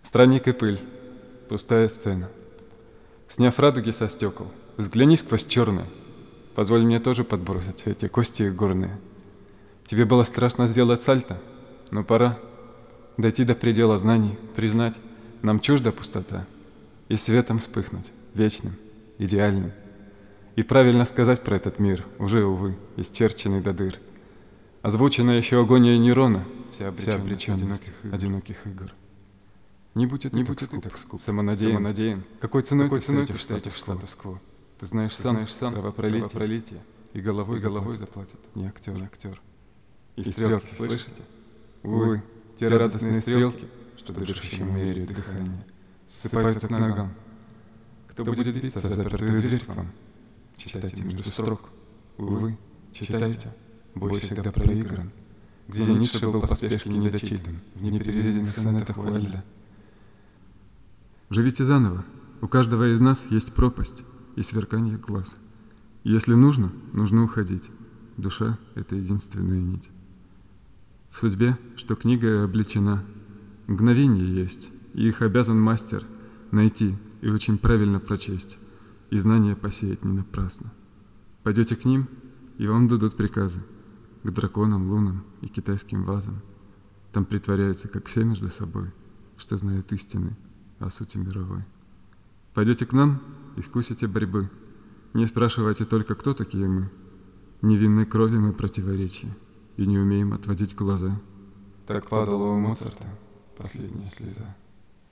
Странник и пыль. Пустая сцена. Сняв радуги со стекол, взгляни сквозь черные. Позволь мне тоже подбросить эти кости горные. Тебе было страшно сделать сальто, но пора дойти до предела знаний, признать, нам чужда пустота, и светом вспыхнуть, вечным, идеальным. И правильно сказать про этот мир, уже, увы, исчерченный до дыр. Озвучена еще агония Нерона, вся обреченность одиноких игр. Не будь ты так скуп, самонадеян. Какой ценой ты встретишь статус-кво? Ты знаешь сам кровопролитие, и головой заплатит не актер. И стрелки, слышите? Увы, те радостные стрелки, что дышащему меряют дыхание, ссыпаются к ногам. Кто будет биться за запертую дверь к вам? Читайте между строк. Увы, читайте, бой всегда проигран. Где Ницше был по спешке недочитан, в непереведенных сонетах Уайльда. Живите заново. У каждого из нас есть пропасть и сверканье глаз. Если нужно уходить. Душа — это единственная нить. В судьбе, что книга облечена, мгновения есть, и их обязан мастер найти и очень правильно прочесть, и знания посеять не напрасно. Пойдете к ним, и вам дадут приказы, к драконам, лунам и китайским вазам. Там притворяются, как все между собой, что знают истины о сути мировой. Пойдете к нам и вкусите борьбы. Не спрашивайте только, кто такие мы. Невинной крови мы противоречия и не умеем отводить глаза. Так падала у Моцарта последняя слеза.